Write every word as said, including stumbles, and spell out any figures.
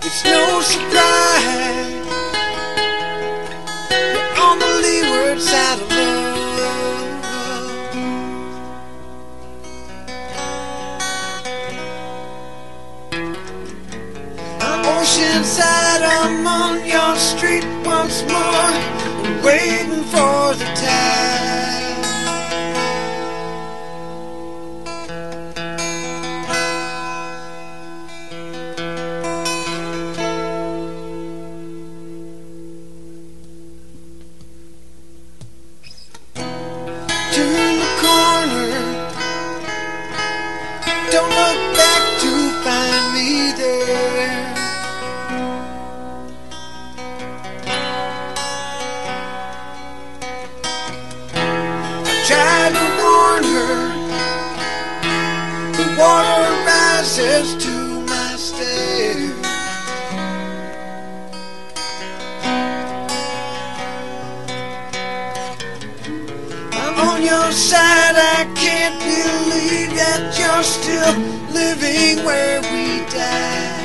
It's no surprise you're on the leeward side of love. I'm oceanside, I'm on your street once more, waiting for the tide. Turn the corner, don't look back to find me there. I tried to warn her, the water rises to my stairs. On your side, I can't believe that you're still living where we died.